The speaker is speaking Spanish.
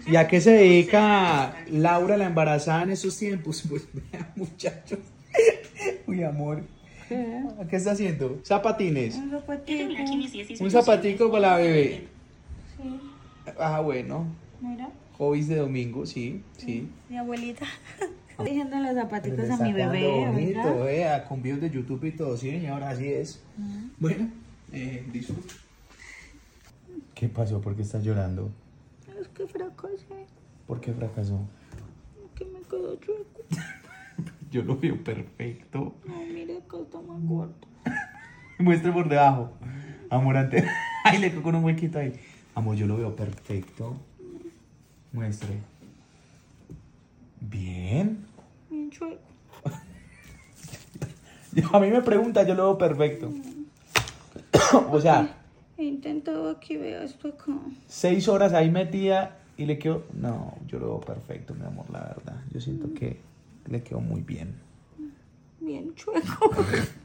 ¿Y a qué se dedica Laura la embarazada en esos tiempos? Pues vea, muchachos. Uy, amor. ¿Qué? ¿Qué está haciendo? Zapatines. Un zapatico. Un zapatico para la bebé. Sí, Ah, bueno. mira. Hobbies de domingo, sí, sí. Mi abuelita. Diciendo los zapaticos Pero le a mi está quedando bebé, bonito, ¿verdad? con videos de YouTube y todo, sí, señora, así es. Bueno, disfruta. ¿Qué pasó? ¿Por qué estás llorando? Es que fracasé. ¿Por qué fracasó? Que me quedó chueco. Yo lo veo perfecto. No, mire, acá está más gordo. Muestre por debajo. Amor, antes. Ay, le tocó un huequito ahí. Amor, yo lo veo perfecto. Muestre. Bien. Bien chueco. A mí me pregunta, yo lo veo perfecto. O sea, He intentado aquí, vea esto acá. 6 horas ahí metida y le quedó... No, yo lo veo perfecto, mi amor, la verdad. Yo siento que le quedó muy bien. Bien chueco.